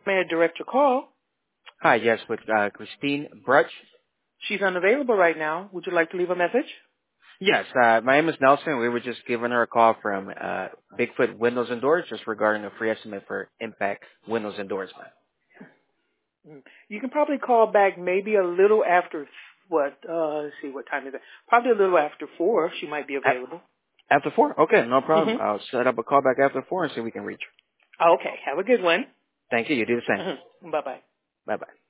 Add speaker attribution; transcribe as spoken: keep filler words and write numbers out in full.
Speaker 1: May I direct your call?
Speaker 2: Hi, yes, with uh, Christine Brutch.
Speaker 1: She's unavailable right now. Would you like to leave a message?
Speaker 2: Yes, uh, my name is Nelson. We were just giving her a call from uh, Bigfoot Windows and Doors, just regarding a free estimate for Impact Windows and Doors, man.
Speaker 1: Mm. You can probably call back maybe a little after what? Uh, let's see, what time is it? Probably a little after four. She might be
Speaker 2: A-
Speaker 1: available.
Speaker 2: After four? Okay, no problem.
Speaker 1: Mm-hmm.
Speaker 2: I'll set up a call back after four and see if we can reach her.
Speaker 1: Okay. Have a good one.
Speaker 2: Thank you. You do the same.
Speaker 1: Mm-hmm. Bye bye.
Speaker 2: Bye-bye.